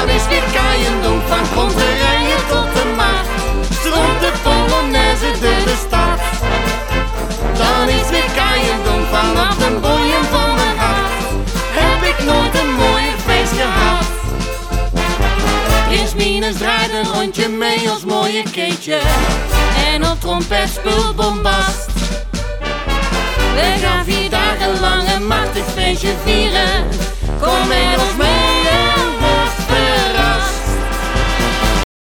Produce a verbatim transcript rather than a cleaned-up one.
Dan is weer Keiendonk van Konterijen tot de Maart. Stroomt de Polonaise door de stad. Dan is weer Keiendonk vanaf de boeien van mijn hart. Heb ik nooit een mooier feest gehad. Prins Minus draait een rondje mee als mooie Keetje. En op trompet speelt Bombast. We gaan vier dagen lang een machtig feestje vieren. Kom met ons mee.